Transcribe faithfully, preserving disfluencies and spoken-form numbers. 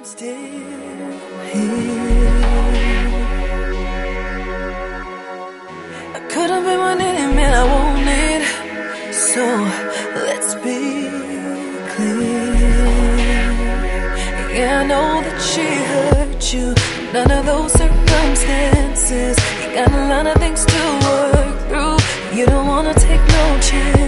I'm still here. I could've been one any man I wanted, so let's be clear. Yeah, I know that she hurt you. None of those circumstances. You got a lot of things to work through. You don't wanna take no chance.